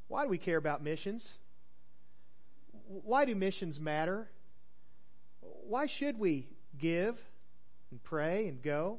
Why do we care about missions? Why do missions matter? Why should we give and pray and go?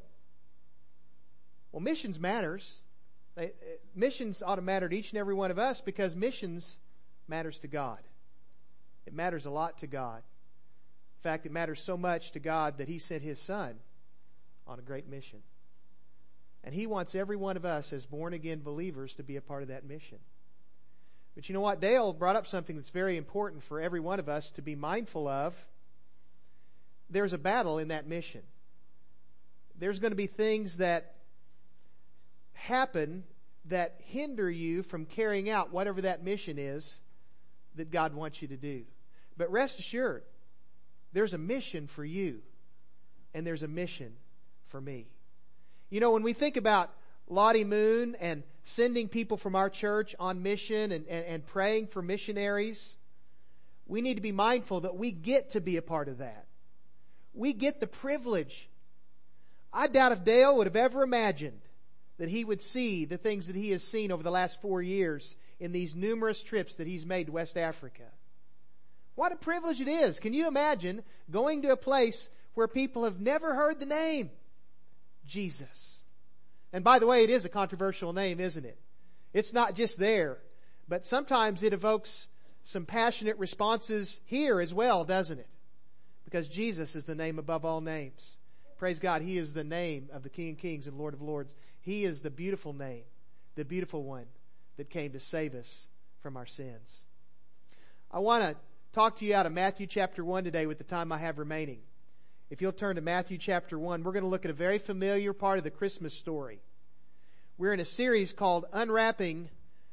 Well, missions matters. Missions ought to matter to each and every one of us because missions matters to God. It matters a lot to God. In fact, it matters so much to God that He sent His Son on a great mission. And He wants every one of us as born-again believers to be a part of that mission. But you know what? Dale brought up something that's very important for every one of us to be mindful of. There's a battle in that mission. There's going to be things that happen that hinder you from carrying out whatever that mission is that God wants you to do. But rest assured, there's a mission for you and there's a mission for me. You know, when we think about Lottie Moon and sending people from our church on mission and praying for missionaries, we need to be mindful that we get to be a part of that. We get the privilege. I doubt if Dale would have ever imagined that he would see the things that he has seen over the last 4 years in these numerous trips that he's made to West Africa. What a privilege it is. Can you imagine going to a place where people have never heard the name Jesus? And by the way, it is a controversial name, isn't it? It's not just there, but sometimes it evokes some passionate responses here as well, doesn't it? Because Jesus is the name above all names. Praise God, He is the name of the King of Kings and Lord of Lords. He is the beautiful name, the beautiful one that came to save us from our sins. I want to talk to you out of Matthew chapter 1 today with the time I have remaining. If you'll turn to Matthew chapter 1, we're going to look at a very familiar part of the Christmas story. We're in a series called Unwrapping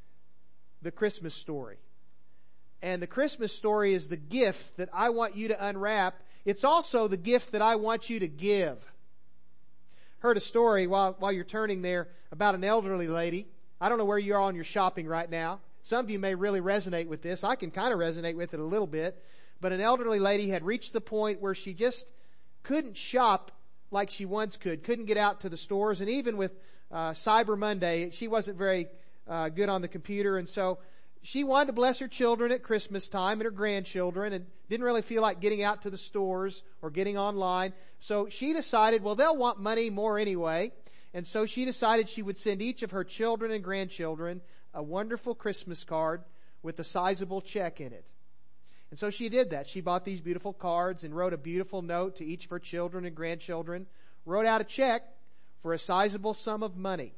the Christmas Story. And the Christmas story is the gift that I want you to unwrap. It's also the gift that I want you to give. Heard a story while you're turning there about an elderly lady. I don't know where you are on your shopping right now. Some of you may really resonate with this. I can kind of resonate with it a little bit. But an elderly lady had reached the point where she just couldn't shop like she once could. Couldn't get out to the stores. And even with Cyber Monday, she wasn't very good on the computer. And so she wanted to bless her children at Christmas time and her grandchildren and didn't really feel like getting out to the stores or getting online. So she decided, well, they'll want money more anyway. And so she decided she would send each of her children and grandchildren a wonderful Christmas card with a sizable check in it. And so she did that. She bought these beautiful cards and wrote a beautiful note to each of her children and grandchildren, wrote out a check for a sizable sum of money.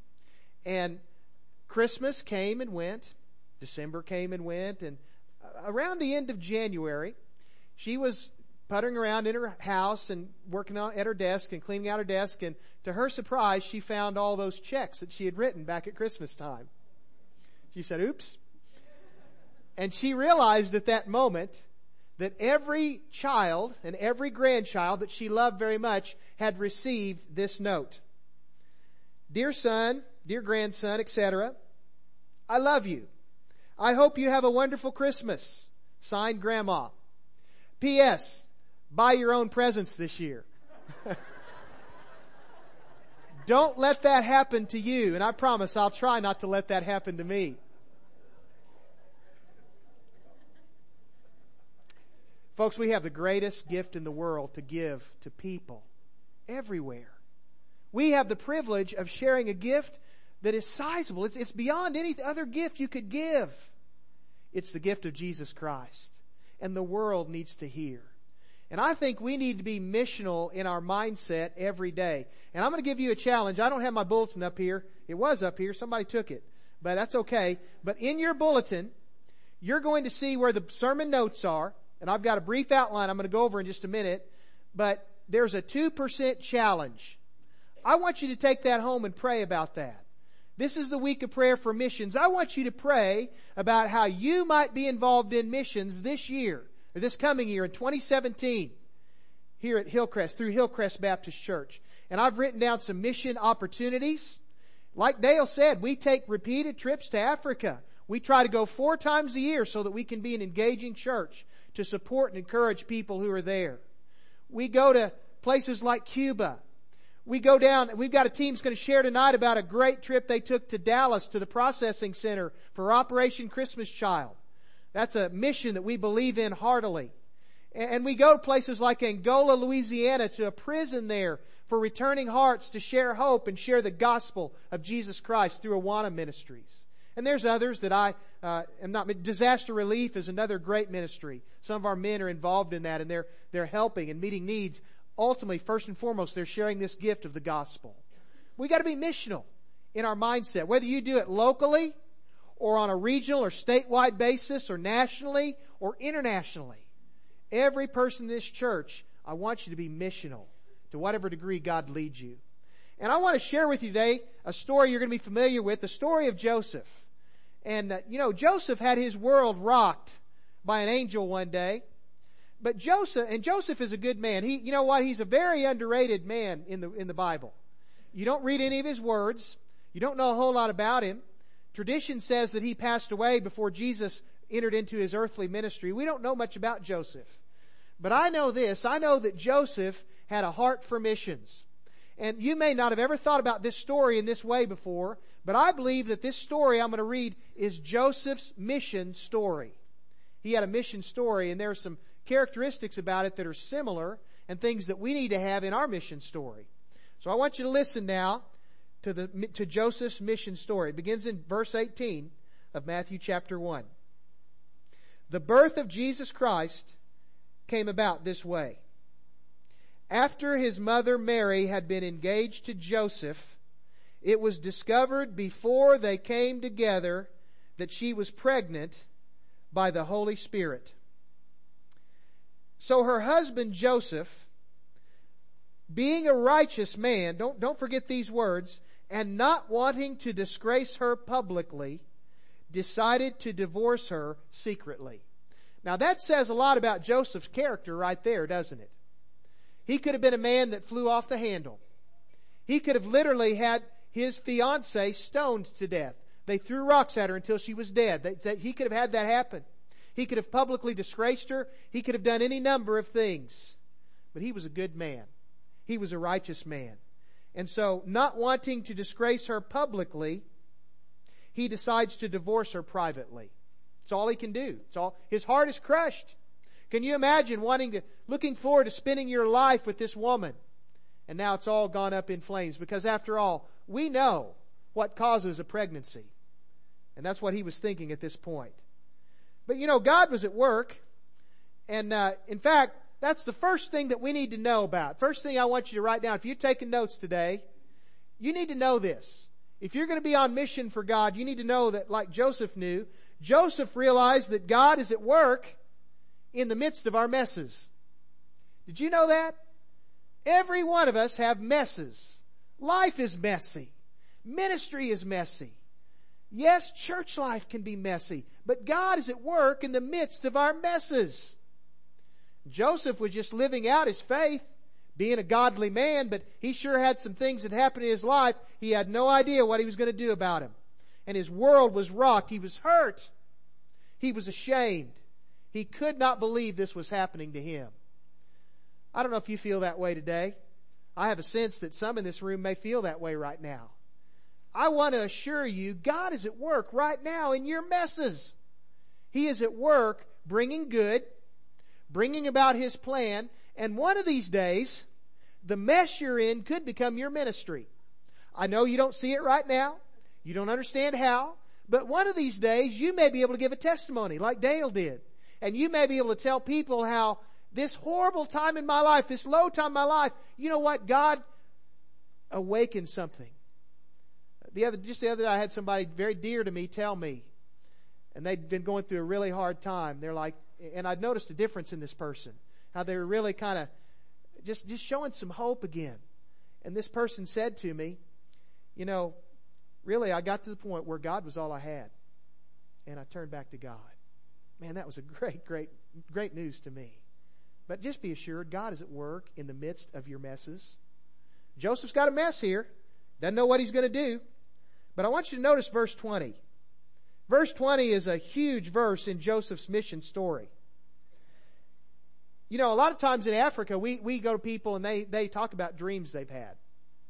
And Christmas came and went. December came and went, and around the end of January, she was puttering around in her house and working at her desk and cleaning out her desk, and to her surprise, she found all those checks that she had written back at Christmas time. She said, oops. And she realized at that moment that every child and every grandchild that she loved very much had received this note. Dear son, dear grandson, etc., I love you. I hope you have a wonderful Christmas. Signed, Grandma. P.S. Buy your own presents this year. Don't let that happen to you, and I promise I'll try not to let that happen to me. Folks, we have the greatest gift in the world to give to people everywhere. We have the privilege of sharing a gift that is sizable. It's beyond any other gift you could give. It's the gift of Jesus Christ. And the world needs to hear. And I think we need to be missional in our mindset every day. And I'm going to give you a challenge. I don't have my bulletin up here. It was up here. Somebody took it. But that's okay. But in your bulletin, you're going to see where the sermon notes are. And I've got a brief outline I'm going to go over in just a minute. But there's a 2% challenge. I want you to take that home and pray about that. This is the week of prayer for missions. I want you to pray about how you might be involved in missions this year, or this coming year in 2017, here at Hillcrest, through Hillcrest Baptist Church. And I've written down some mission opportunities. Like Dale said, we take repeated trips to Africa. We try to go 4 times a year so that we can be an engaging church to support and encourage people who are there. We go to places like Cuba. We go down, we've got a team that's going to share tonight about a great trip they took to Dallas to the processing center for Operation Christmas Child. That's a mission that we believe in heartily. And we go to places like Angola, Louisiana, to a prison there for returning hearts to share hope and share the gospel of Jesus Christ through Awana Ministries. And there's others that I am not. Disaster relief is another great ministry. Some of our men are involved in that, and they're helping and meeting needs. Ultimately, first and foremost, they're sharing this gift of the gospel. We got to be missional in our mindset, whether you do it locally or on a regional or statewide basis or nationally or internationally. Every person in this church, I want you to be missional to whatever degree God leads you. And I want to share with you today a story you're going to be familiar with, the story of Joseph. And, Joseph had his world rocked by an angel one day. But Joseph is a good man. He's a very underrated man in the Bible. You don't read any of his words. You don't know a whole lot about him. Tradition says that he passed away before Jesus entered into his earthly ministry. We don't know much about Joseph. But I know this. I know that Joseph had a heart for missions. And you may not have ever thought about this story in this way before, but I believe that this story I'm going to read is Joseph's mission story. He had a mission story, and there are some characteristics about it that are similar and things that we need to have in our mission story. So I want you to listen now to Joseph's mission story. It begins in verse 18 of Matthew chapter 1. The birth of Jesus Christ came about this way. After his mother Mary had been engaged to Joseph, it was discovered before they came together that she was pregnant by the Holy Spirit. So her husband Joseph, being a righteous man, don't forget these words, and not wanting to disgrace her publicly, decided to divorce her secretly. Now that says a lot about Joseph's character right there, doesn't it? He could have been a man that flew off the handle. He could have literally had his fiancée stoned to death. They threw rocks at her until she was dead. He could have had that happen. He could have publicly disgraced her. He could have done any number of things. But he was a good man. He was a righteous man. And so, not wanting to disgrace her publicly, he decides to divorce her privately. It's all he can do. His heart is crushed. Can you imagine looking forward to spending your life with this woman, and now it's all gone up in flames? Because after all, we know what causes a pregnancy. And that's what he was thinking at this point. But God was at work. And in fact, that's the first thing that we need to know about. First thing I want you to write down. If you're taking notes today, you need to know this. If you're going to be on mission for God, you need to know that, like Joseph knew, Joseph realized that God is at work in the midst of our messes. Did you know that? Every one of us have messes. Life is messy. Ministry is messy. Yes, church life can be messy, but God is at work in the midst of our messes. Joseph was just living out his faith, being a godly man, but he sure had some things that happened in his life. He had no idea what he was going to do about them. And his world was rocked. He was hurt. He was ashamed. He could not believe this was happening to him. I don't know if you feel that way today. I have a sense that some in this room may feel that way right now. I want to assure you, God is at work right now in your messes. He is at work bringing good, bringing about His plan, and one of these days, the mess you're in could become your ministry. I know you don't see it right now. You don't understand how. But one of these days, you may be able to give a testimony like Dale did. And you may be able to tell people how this horrible time in my life, this low time in my life, you know what? God awakened something. The other day I had somebody very dear to me tell me, and they'd been going through a really hard time. They're like, and I'd noticed a difference in this person, how they were really kind of just showing some hope again. And this person said to me, really, I got to the point where God was all I had. And I turned back to God. Man, that was a great news to me. But just be assured, God is at work in the midst of your messes. Joseph's got a mess here. Doesn't know what he's going to do. But I want you to notice verse 20. Verse 20 is a huge verse in Joseph's mission story. A lot of times in Africa, we go to people and they talk about dreams they've had.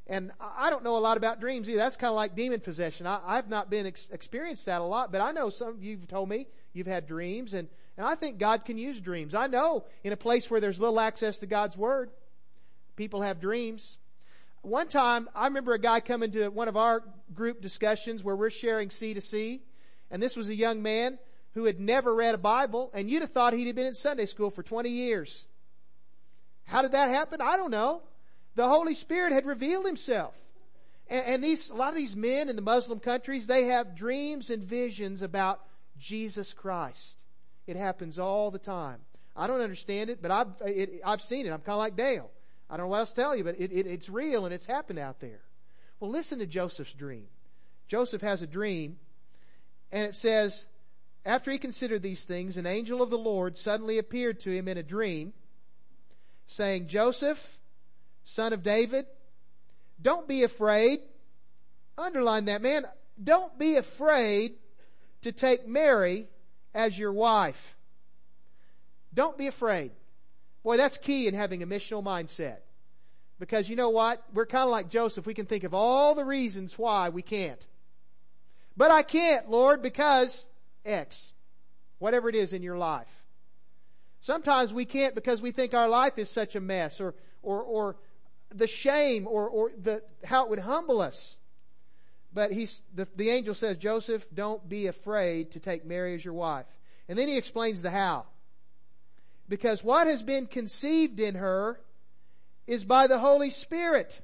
And I don't know a lot about dreams either. That's kind of like demon possession. I've not been experienced that a lot, but I know some of you've told me you've had dreams, and I think God can use dreams. I know in a place where there's little access to God's Word, people have dreams. One time, I remember a guy coming to one of our group discussions where we're sharing C2C, and this was a young man who had never read a Bible, and you'd have thought he'd have been in Sunday school for 20 years. How did that happen? I don't know. The Holy Spirit had revealed Himself. And a lot of these men in the Muslim countries, they have dreams and visions about Jesus Christ. It happens all the time. I don't understand it, but I've seen it. I'm kind of like Dale. I don't know what else to tell you, but it's real and it's happened out there. Well, listen to Joseph's dream. Joseph has a dream, and it says, after he considered these things, an angel of the Lord suddenly appeared to him in a dream, saying, Joseph, son of David, don't be afraid. Underline that, man. Don't be afraid to take Mary as your wife. Don't be afraid. Boy, that's key in having a missional mindset. Because you know what? We're kind of like Joseph. We can think of all the reasons why we can't. But I can't, Lord, because X. Whatever it is in your life. Sometimes we can't because we think our life is such a mess, or the shame, or how it would humble us. But the angel says, Joseph, don't be afraid to take Mary as your wife. And then he explains the how. Because what has been conceived in her is by the Holy Spirit.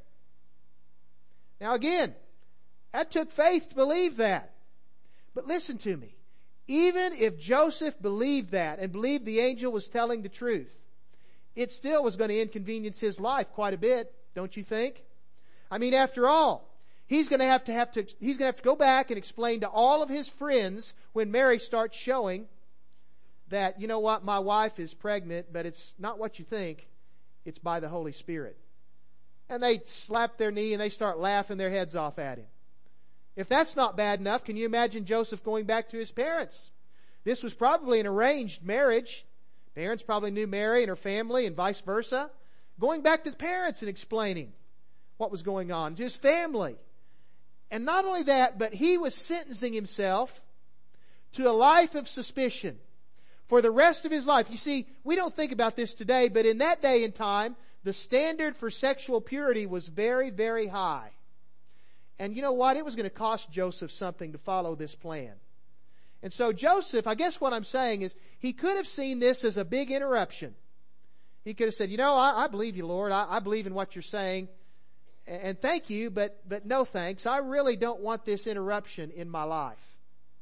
Now again, that took faith to believe that. But listen to me. Even if Joseph believed that and believed the angel was telling the truth, it still was going to inconvenience his life quite a bit, don't you think? I mean, after all, he's going to have to go back and explain to all of his friends when Mary starts showing that, you know what, my wife is pregnant, but it's not what you think. It's by the Holy Spirit. And they slap their knee and they start laughing their heads off at him. If that's not bad enough, can you imagine Joseph going back to his parents? This was probably an arranged marriage. Parents probably knew Mary and her family and vice versa. Going back to the parents and explaining what was going on to his family. And not only that, but he was sentencing himself to a life of suspicion for the rest of his life. You see, we don't think about this today, but in that day and time, the standard for sexual purity was very, very high. And you know what? It was going to cost Joseph something to follow this plan. And so Joseph, I guess what I'm saying is, he could have seen this as a big interruption. He could have said, you know, I believe you, Lord. I believe in what you're saying. And thank you, but no thanks. I really don't want this interruption in my life.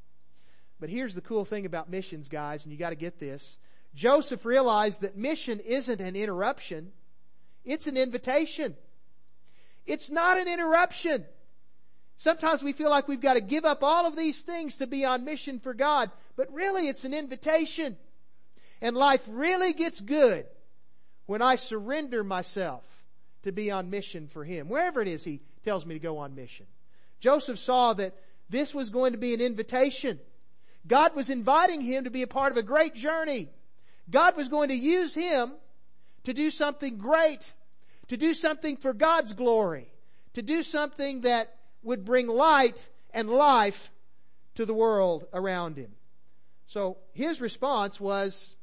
But here's the cool thing about missions, guys, and you got to get this. Joseph realized that mission isn't an interruption. It's an invitation. It's not an interruption. Sometimes we feel like we've got to give up all of these things to be on mission for God. But really, it's an invitation. And life really gets good when I surrender myself to be on mission for Him. Wherever it is He tells me to go on mission. Joseph saw that this was going to be an invitation. God was inviting him to be a part of a great journey. God was going to use him to do something great, to do something for God's glory, to do something that would bring light and life to the world around him. So his response was,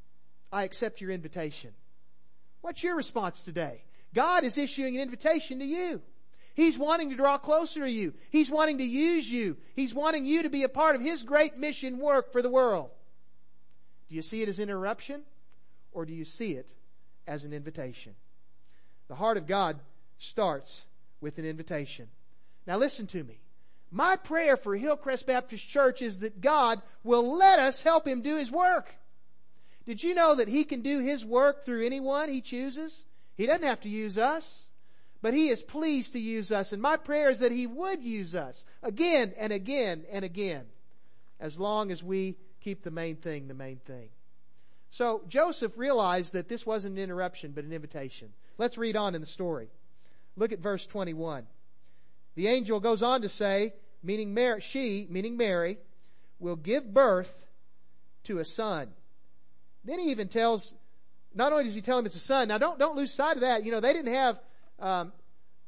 I accept your invitation. What's your response today? God is issuing an invitation to you. He's wanting to draw closer to you. He's wanting to use you. He's wanting you to be a part of His great mission work for the world. Do you see it as an interruption, or do you see it as an invitation? The heart of God starts with an invitation. Now listen to me. My prayer for Hillcrest Baptist Church is that God will let us help Him do His work. Did you know that He can do His work through anyone He chooses? He doesn't have to use us, but He is pleased to use us. And my prayer is that He would use us again and again and again, as long as we keep the main thing the main thing. So Joseph realized that this wasn't an interruption, but an invitation. Let's read on in the story. Look at verse 21. The angel goes on to say, she, meaning Mary, will give birth to a son. Then he even tells, not only does he tell him it's a son, now don't lose sight of that. You know, they didn't have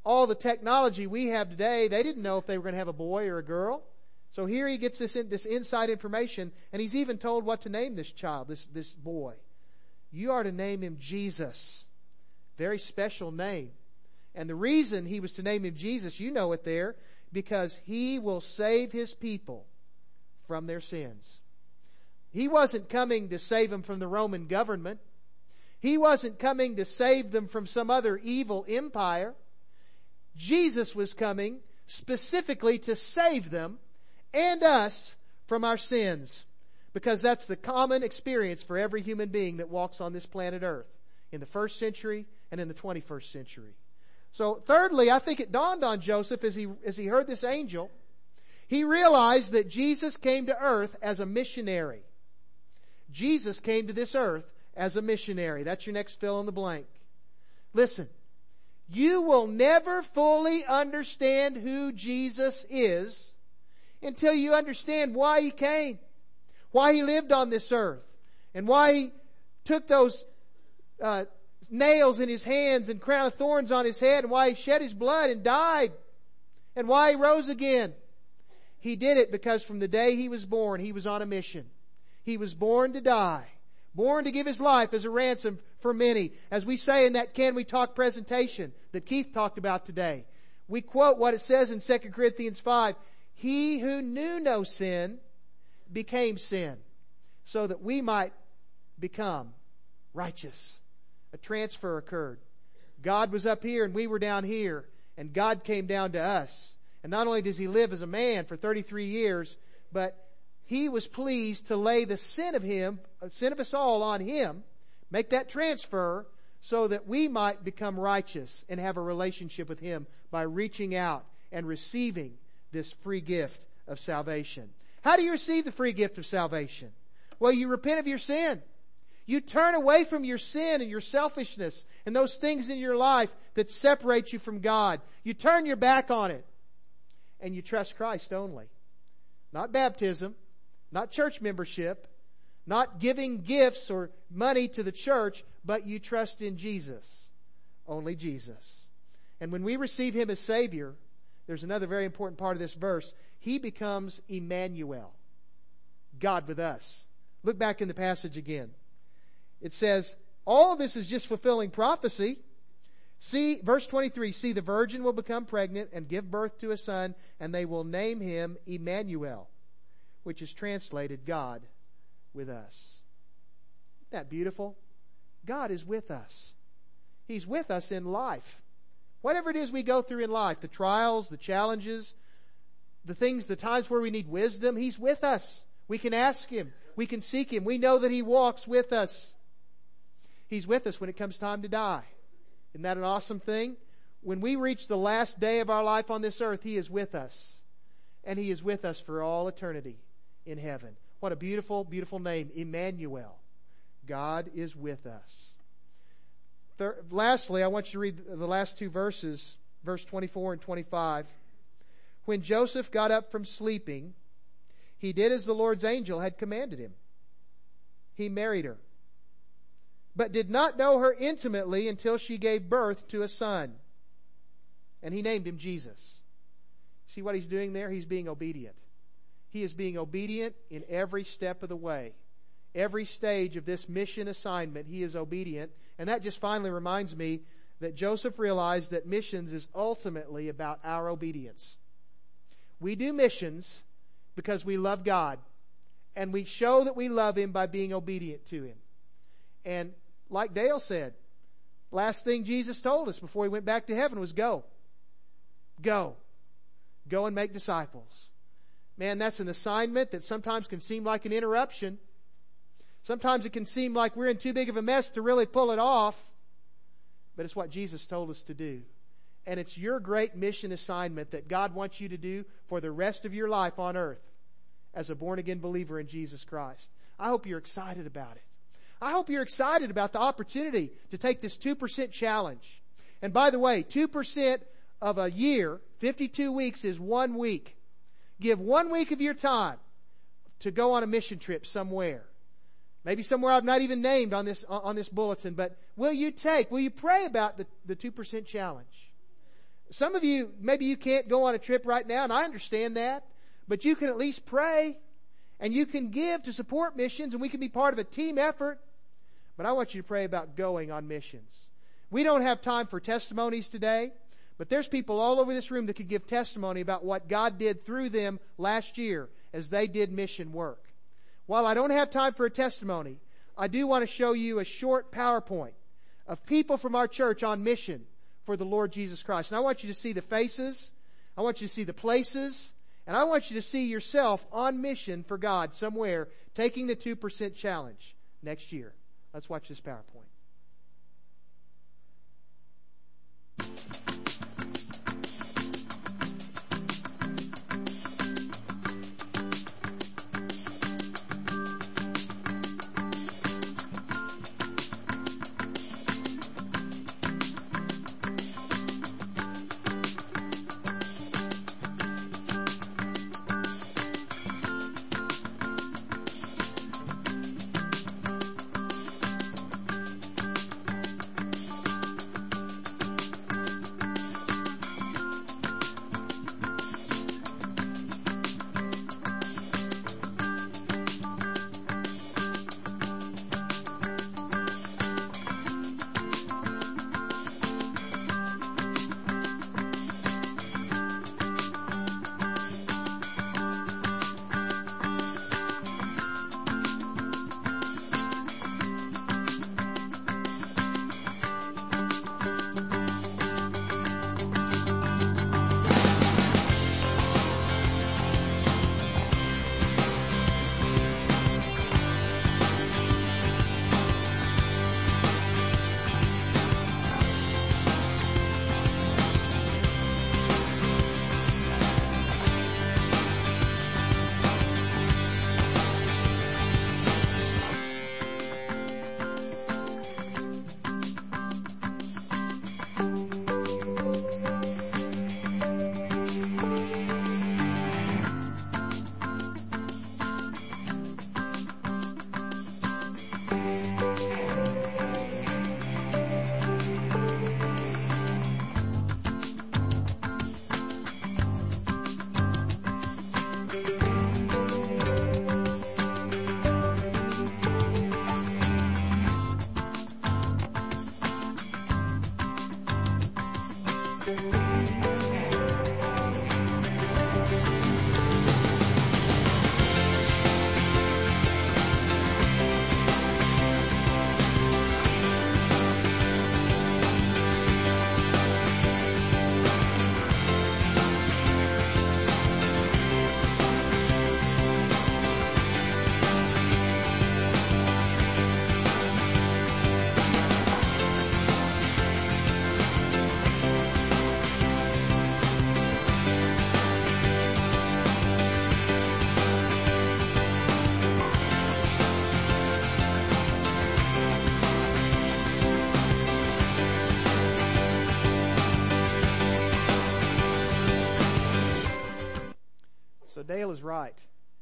all the technology we have today, they didn't know if they were going to have a boy or a girl. So here he gets this inside information, and he's even told what to name this child, this boy. You are to name him Jesus. Very special name. And the reason he was to name him Jesus, you know it there, because he will save his people from their sins. He wasn't coming to save them from the Roman government. He wasn't coming to save them from some other evil empire. Jesus was coming specifically to save them and us from our sins, because that's the common experience for every human being that walks on this planet Earth in the 1st century and in the 21st century. So thirdly, I think it dawned on Joseph as he heard this angel, he realized that Jesus came to earth as a missionary. Jesus came to this earth as a missionary. That's your next fill in the blank. Listen, you will never fully understand who Jesus is until you understand why He came, why He lived on this earth, and why He took those nails in His hands and crown of thorns on His head, and why He shed His blood and died, and why He rose again. He did it because from the day He was born, He was on a mission. He was born to die, born to give His life as a ransom for many. As we say in that Can We Talk presentation that Keith talked about today, we quote what it says in 2 Corinthians 5, He who knew no sin became sin, so that we might become righteous. A transfer occurred. God was up here and we were down here, and God came down to us. And not only does He live as a man for 33 years, but He was pleased to lay the sin of us all on Him, make that transfer so that we might become righteous and have a relationship with Him by reaching out and receiving this free gift of salvation. How do you receive the free gift of salvation? Well, you repent of your sin. You turn away from your sin and your selfishness and those things in your life that separate you from God. You turn your back on it and you trust Christ only. Not baptism, not church membership, not giving gifts or money to the church, but you trust in Jesus. Only Jesus. And when we receive Him as Savior, there's another very important part of this verse. He becomes Emmanuel, God with us. Look back in the passage again. It says, all of this is just fulfilling prophecy. See, verse 23, see, the virgin will become pregnant and give birth to a son, and they will name him Emmanuel, which is translated God with us. Isn't that beautiful? God is with us. He's with us in life. Whatever it is we go through in life, the trials, the challenges, the things, the times where we need wisdom, He's with us. We can ask Him. We can seek Him. We know that He walks with us. He's with us when it comes time to die. Isn't that an awesome thing? When we reach the last day of our life on this earth, He is with us. And He is with us for all eternity in heaven. What a beautiful, beautiful name, Emmanuel. God is with us. Lastly, I want you to read the last two verses, verse 24 and 25. When Joseph got up from sleeping, he did as the Lord's angel had commanded him. He married her, but did not know her intimately until she gave birth to a son. And he named him Jesus. See what he's doing there? He's being obedient. He is being obedient in every step of the way. Every stage of this mission assignment, he is obedient. And that just finally reminds me that Joseph realized that missions is ultimately about our obedience. We do missions because we love God. And we show that we love Him by being obedient to Him. And like Dale said, last thing Jesus told us before He went back to heaven was go. Go. Go and make disciples. Man, that's an assignment that sometimes can seem like an interruption. Sometimes it can seem like we're in too big of a mess to really pull it off. But it's what Jesus told us to do. And it's your great mission assignment that God wants you to do for the rest of your life on earth as a born-again believer in Jesus Christ. I hope you're excited about it. I hope you're excited about the opportunity to take this 2% challenge. And by the way, 2% of a year, 52 weeks, is 1 week. Give 1 week of your time to go on a mission trip somewhere. Maybe somewhere I've not even named on this bulletin, but will you pray about the 2% challenge? Some of you, maybe you can't go on a trip right now, and I understand that, but you can at least pray, and you can give to support missions, and we can be part of a team effort. But I want you to pray about going on missions. We don't have time for testimonies today, but there's people all over this room that could give testimony about what God did through them last year as they did mission work. While I don't have time for a testimony, I do want to show you a short PowerPoint of people from our church on mission for the Lord Jesus Christ. And I want you to see the faces, I want you to see the places, and I want you to see yourself on mission for God somewhere, taking the 2% challenge next year. Let's watch this PowerPoint. Dale is right.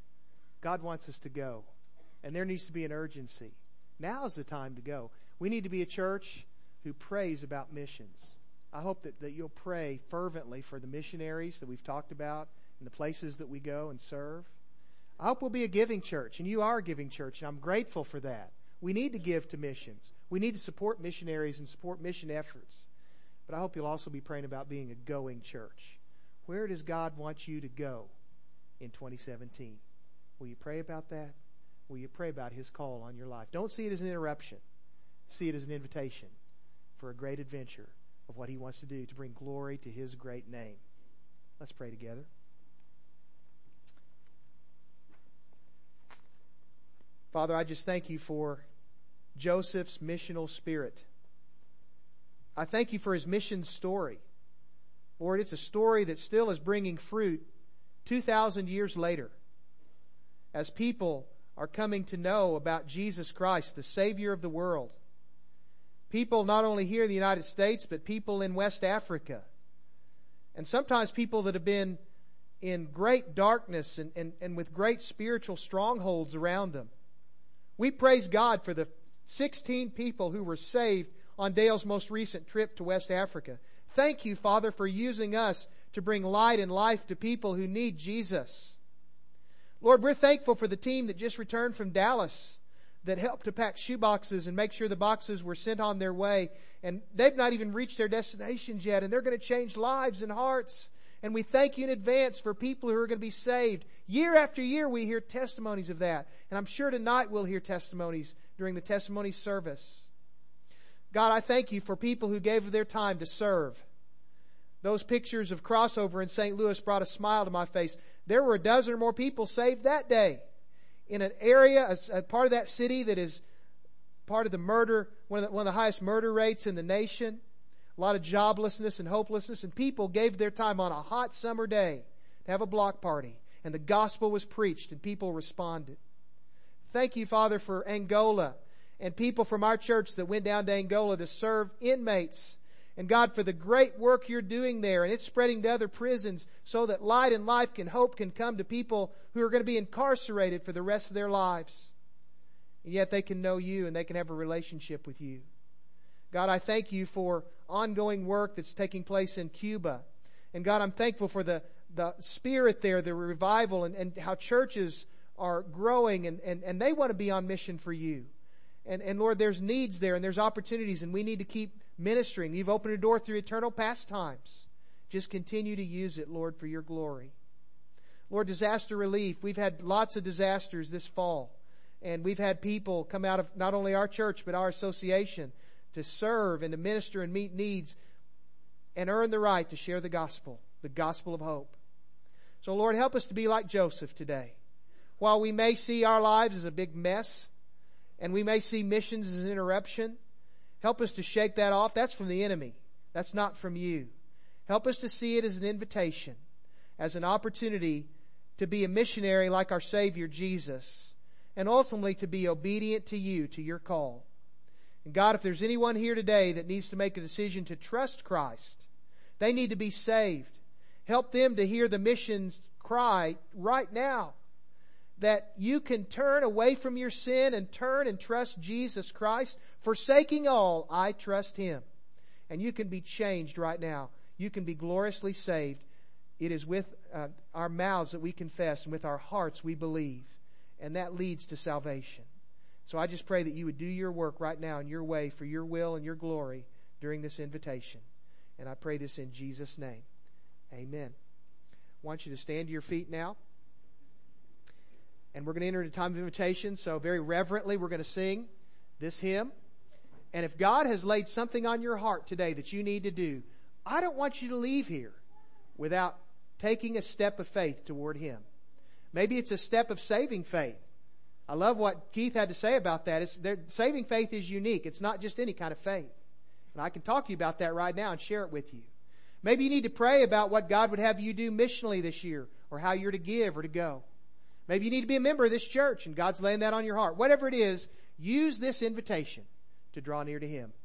God wants us to go. And there needs to be an urgency. Now is the time to go. We need to be a church who prays about missions. I hope that you'll pray fervently for the missionaries that we've talked about and the places that we go and serve. I hope we'll be a giving church, and you are a giving church, and I'm grateful for that. We need to give to missions. We need to support missionaries and support mission efforts. But I hope you'll also be praying about being a going church. Where does God want you to go in 2017? Will you pray about that? Will you pray about His call on your life? Don't see it as an interruption. See it as an invitation for a great adventure of what He wants to do to bring glory to His great name. Let's pray together. Father, I just thank You for Joseph's missional spirit. I thank You for his mission story. Lord, it's a story that still is bringing fruit 2,000 years later, as people are coming to know about Jesus Christ, the Savior of the world. People not only here in the United States, but people in West Africa. And sometimes people that have been in great darkness and with great spiritual strongholds around them. We praise God for the 16 people who were saved on Dale's most recent trip to West Africa. Thank you, Father, for using us to bring light and life to people who need Jesus. Lord, we're thankful for the team that just returned from Dallas that helped to pack shoeboxes and make sure the boxes were sent on their way. And they've not even reached their destinations yet, and they're going to change lives and hearts. And we thank you in advance for people who are going to be saved. Year after year we hear testimonies of that. And I'm sure tonight we'll hear testimonies during the testimony service. God, I thank you for people who gave their time to serve. Those pictures of Crossover in St. Louis brought a smile to my face. There were a dozen or more people saved that day in an area, a part of that city that is part of the murder, one of the highest murder rates in the nation. A lot of joblessness and hopelessness, and people gave their time on a hot summer day to have a block party. And the gospel was preached and people responded. Thank you, Father, for Angola and people from our church that went down to Angola to serve inmates. And God, for the great work you're doing there, and it's spreading to other prisons so that light and life and hope can come to people who are going to be incarcerated for the rest of their lives. And yet they can know you and they can have a relationship with you. God, I thank you for ongoing work that's taking place in Cuba. And God, I'm thankful for the spirit there, the revival, and how churches are growing and they want to be on mission for you. And Lord, there's needs there and there's opportunities, and we need to keep ministering. You've opened a door through eternal pastimes. Just continue to use it, Lord, for your glory. Lord, disaster relief. We've had lots of disasters this fall. And we've had people come out of not only our church, but our association to serve and to minister and meet needs and earn the right to share the gospel of hope. So Lord, help us to be like Joseph today. While we may see our lives as a big mess and we may see missions as an interruption, help us to shake that off. That's from the enemy. That's not from you. Help us to see it as an invitation, as an opportunity to be a missionary like our Savior Jesus, and ultimately to be obedient to you, to your call. And God, if there's anyone here today that needs to make a decision to trust Christ, they need to be saved. Help them to hear the mission's cry right now, that you can turn away from your sin and turn and trust Jesus Christ. Forsaking all, I trust Him. And you can be changed right now. You can be gloriously saved. It is with our mouths that we confess, and with our hearts we believe. And that leads to salvation. So I just pray that you would do your work right now in your way for your will and your glory during this invitation. And I pray this in Jesus' name. Amen. I want you to stand to your feet now. And we're going to enter into a time of invitation. So very reverently we're going to sing this hymn. And if God has laid something on your heart today that you need to do, I don't want you to leave here without taking a step of faith toward Him. Maybe it's a step of saving faith. I love what Keith had to say about that. Saving faith is unique. It's not just any kind of faith. And I can talk to you about that right now and share it with you. Maybe you need to pray about what God would have you do missionally this year, or how you're to give or to go. Maybe you need to be a member of this church and God's laying that on your heart. Whatever it is, use this invitation to draw near to Him.